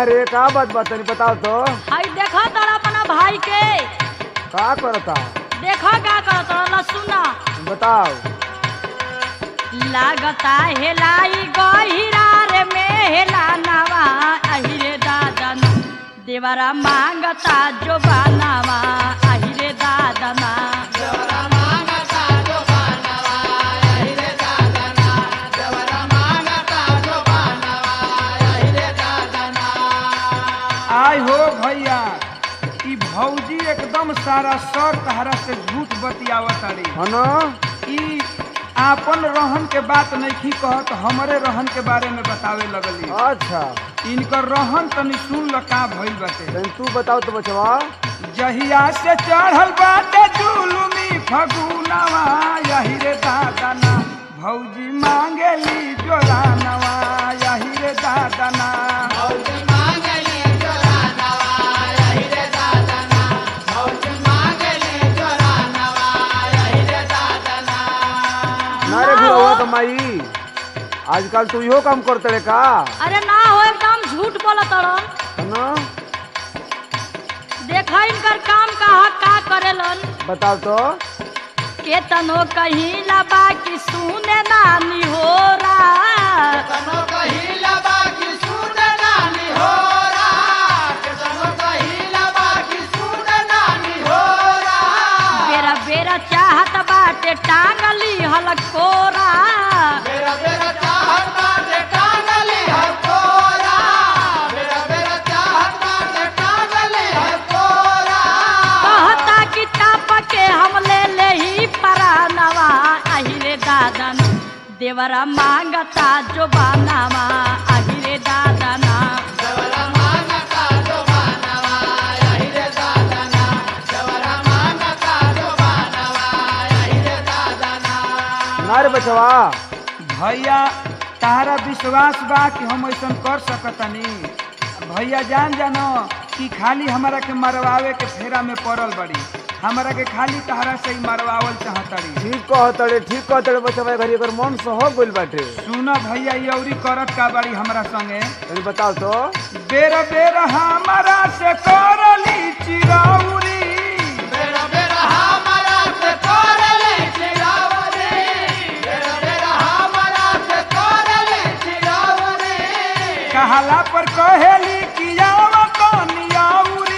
रे का बात बतानी बताओ तो। हाय देखो तोरा अपना भाई के का करता देखो क्या करता ला सुना बताओ। लागता हेलाई गहिरा रे में हेला नवा अहिरे दादा ना देवरा मांगता जो बनावा अहिरे दादा ना आय हो भैया ई भौजी एकदम सारा सर तहरा से झूठ बतियावत तारी। है ना? ई आपन रहन के बात नहीं कहत हमरे रहन के बारे में बतावे लगली। अच्छा इनकर रहन तनी सुन ल का भइल बाटे। तनी तू बताओ तो बचवा। जहिया से चढ़ल बाटे जुलुमी फगुनवा यही रे दादा ना भौजी मांगेली जोरानवा यही रे दादा ना ना रे बुढ़वा कमाई आजकल तू इहो काम करते रे का? अरे ना हो एकदम झूठ बोलत तड़न है ना? देखा इनकर काम कहा का करेलन बताओ तो। केतनो कहीं लबा की सुने नानी हो बेरा बेरा चाहत बाटे टांगली हलकोरा कहता कि टाप के हम ले ही परानवा अहिरे दादा ना देवरा मांगता जो बनावा अहिरे दादा ना ना रे बचवा। भैया तारा विश्वास बा कि हम ऐसा कर सकतनी। भैया जान जानो कि खाली हमारा के मरवावे के फेरा में पड़ल बड़ी हमारा के खाली तारा से ही मरवावल चाहतड़ी। ठीक कहते रे बचवा घरी एकर मन से हो गइल बाटे। सुना भैया ये औरी करत का बड़ी हमरा संगे तनी बताओ तो। बेरा बेरा हमारा से करली चिरौरी कहला पर कहेली कि आवत नियाउरी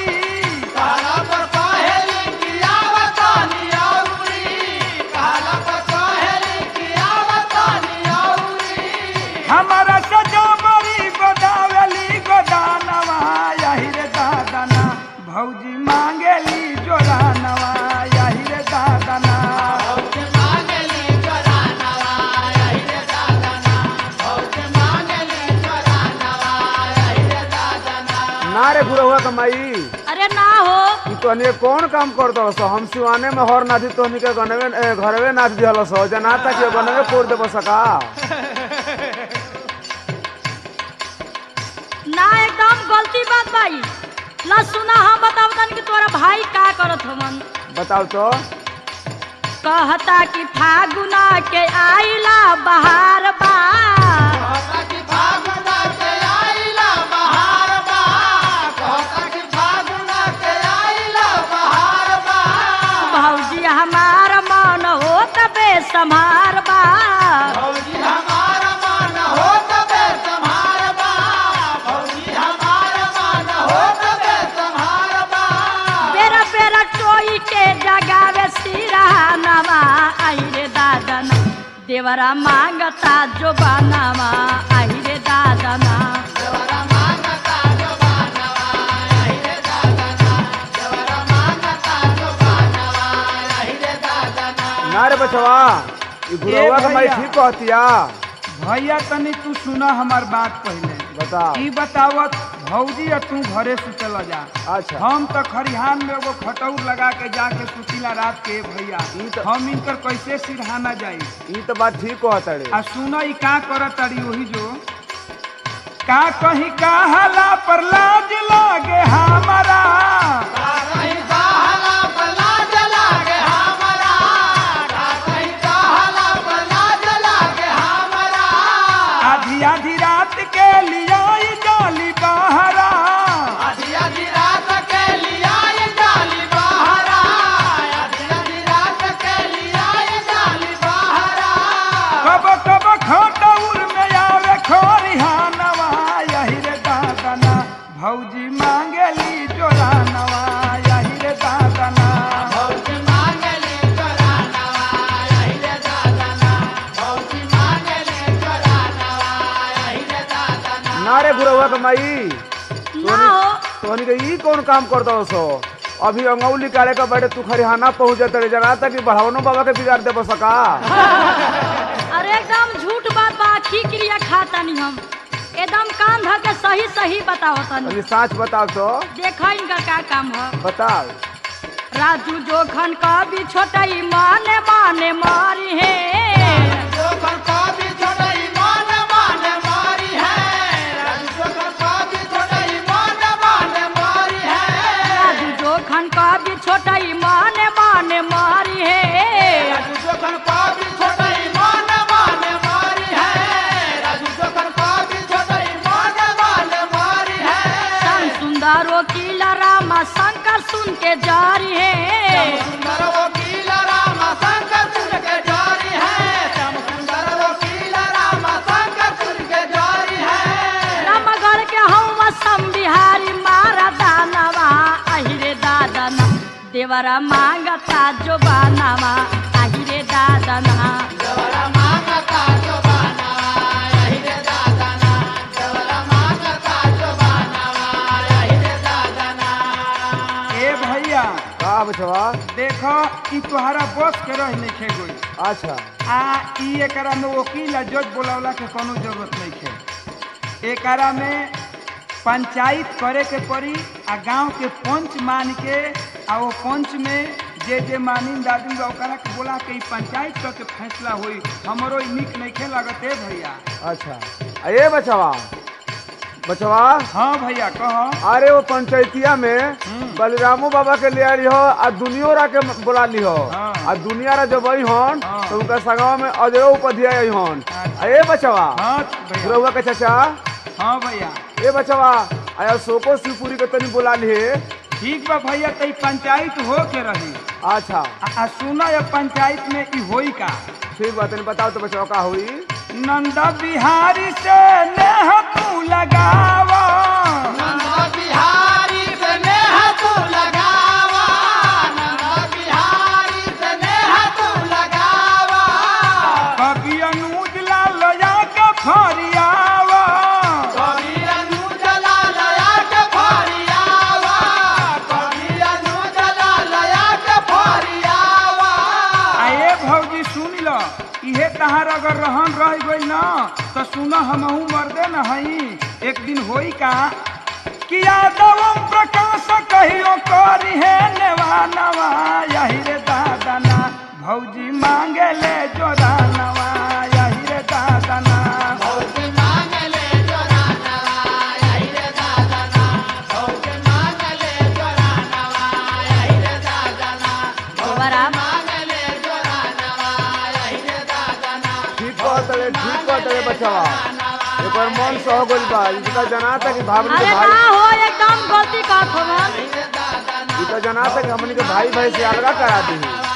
हमारा सजा बड़ी गोदावली गोदानवा यही रे दादा ना भौजी मांगेली जोरानवा यही रे दादा ना ना रे बुढ़वा कमाई अरे ना हो तू तनी कौन काम करता हो? हम सिवाने में हर नाथी तोहनी के घरवे नाथ दिहल सो जना तक गनवे कोड़ देब सका। ना एकदम गलती बात भाई ला सुना हम बतावतन कि तोरा भाई का करत हमन बताओ तो। कहता कि फागुना के आइला बहार बा भौजी हमार मन हो तबे संभार बा बेरा बेरा टोई के जगावे सिरहानवा अहिरे दादा ना देवरा मांगता जो बनावा अहिरे दादा ना ना रे बचवा ई बुढ़वा कमाई ठीक कहतिया। भैया तनी तू सुना हमार बात पहले बताओ। ई बतावत भौजी या तू घरे सुतल जा। अच्छा हम तो खरिहान में एगो खटौर लगा के जाके सुतिला रात के भैया हम इनकर कैसे सिरहाना जाई। ई तो बात ठीक कहता रे। आ सुना ई का करत तारी वही जो का कहीं कहला पर लाज लागे हमारा आधी आधी रात के लिया जाली बहरा रे गुरवा के माई ना हो तोहनी के ई कौन काम करता सो अभी अंगौली काले का बैठे तू खरिहाना पहुंच जाते रे जगह तक कि बढ़ावनो बाबा के बिगाड़ दे सका। अरे एकदम झूठ बात बा की क्रिया खाता नहीं हम एकदम कान ध के सही सही बताओ तनी अभी साच बताओ तो देखा इनका क्या काम है। बताओ राजू जोखन का भी छोटाई माने माने मारी है जोखन का भी छोटाई माने माने मारी है राजू जोखन का भी छोटाई माने माने मारी है राजू जोखन का भी छोटाई माने माने मारी है राजू जोखन का भी छोटाई माने माने मारी है राजू जोखन का भी छोटाई माने माने मारी है सन सुंदर वकील रामा शंकर सुन के जारी है सुंदर वकील राम शंकर सुन के जारी है श्याम सुंदर वकील राम शंकर सुन के जारी है रामगढ़ के हम असम बिहारी मारा दानवा अहिरे दादना देवरा मांगता जो बानावा अहिरे दादना देवरा मांगता जो बानावा यही रे दादना देवरा मांगता जो बानावा यही रे दादना ए भैया का बचवा देखो ई तोहरा बस के रह नहीं खे गोई अच्छा आ ई एकरा में वकील आ जज बोलावला के कोनो जरूरत नहीं खे एकरा में पंचायत करे के पड़ी आ गांव के पंच मान के आ वो पंच में जे मानिन दादी बा ओकरा के बोला के ई पंचायत के फैसला होई हमरो ई निक नहीं खे लागत है भैया। अच्छा ये बचवा बचवा हाँ भैया कहो अरे वो पंचायतिया में बलरामो बाबा के ले आई हो आ दुनियोरा के बोला ली हो हाँ। आ दुनियारा जब आई हन हाँ। तो उनका संगवा में अजयो उपाध्याय आई हन अच्छा। ये बचवा हाँ भैया गुरवा के चाचा हाँ भैया ये बचवा आया सोको शिवपुरी के तनी बोला ली ठीक बा भैया तई पंचायत हो के रही अच्छा आ सुना ये पंचायत में ई होई का ठीक बात है बताओ तो बचवा का हुई नंदा बिहारी से नेह तू लगावा नंदा बिहारी से नेह तू लगावा नंदा बिहारी से नेह तू लगावा कभी अनुज लाल या के फरियावा कभी अनुजला लया के फरियावा कभी अनुजला लया के फरियावा आए भौजी सुन लो इहे तहार अगर रहन रह गई ना तो सुना हमहू मर्दे न हई एक दिन होई का कि यादव प्रकाश कहियो करी है नेवानवा यही रे दादना भौजी मांगे ले जोरानवा यही रे दादना भौजी मांगले जोरानवा यही रे दादना भौजी मांगले जोरानवा यही रे दादना देवरा मांगले जोरानवा यही रे दादना ठीक कहते बचवा एक बार मन सह गइल बा इनका जनाता कि भाभी अरे के ना भाई हो एकदम गलती का हो इनका जनाता कि हमनी के भाई भाई से अलगा करा दी